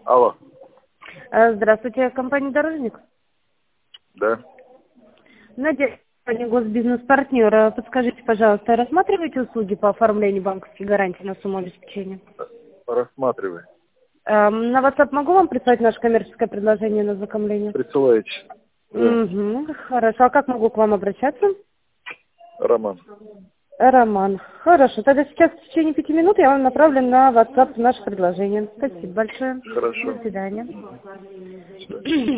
Алло. Здравствуйте, компания «Дорожник». Да. Надя, компания «Госбизнес-партнер». Подскажите, пожалуйста, рассматриваете услуги по оформлению банковских гарантий на сумму обеспечения? Рассматривай. На WhatsApp могу вам прислать наше коммерческое предложение на ознакомление? Присылайте. Да. Угу, хорошо. А как могу к вам обращаться? Роман. Роман. Хорошо. Тогда сейчас в течение 5 минут я вам направлю на WhatsApp наше предложение. Спасибо большое. Хорошо. До свидания. До свидания.